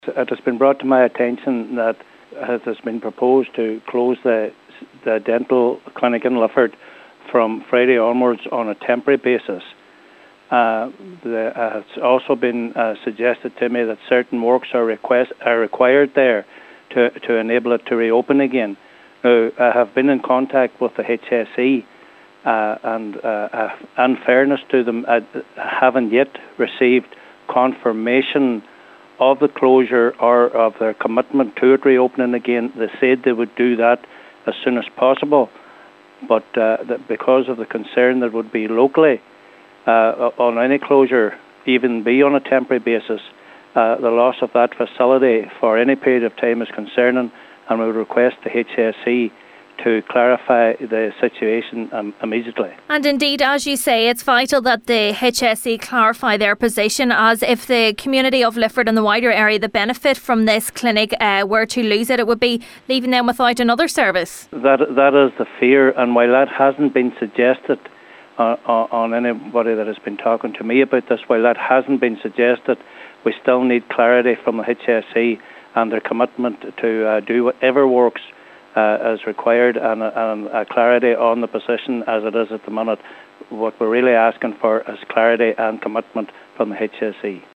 It has been brought to my attention that it has been proposed to close the dental clinic in Lifford from Friday onwards on a temporary basis. It's also been suggested to me that certain works are required there to enable it to reopen again. Now, I have been in contact with the HSE and in fairness to them, I haven't yet received confirmation of the closure or of their commitment to it reopening again. They said they would do that as soon as possible, but because of the concern that would be locally on any closure, even be on a temporary basis, the loss of that facility for any period of time is concerning, and we would request the HSE to clarify the situation immediately. And indeed, as you say, it's vital that the HSE clarify their position, as if the community of Lifford and the wider area that benefit from this clinic were to lose it, it would be leaving them without another service. That is the fear, and while that hasn't been suggested on anybody that has been talking to me about this, while that hasn't been suggested, we still need clarity from the HSE and their commitment to do whatever works as required, and clarity on the position as it is at the minute. What we're really asking for is clarity and commitment from the HSE.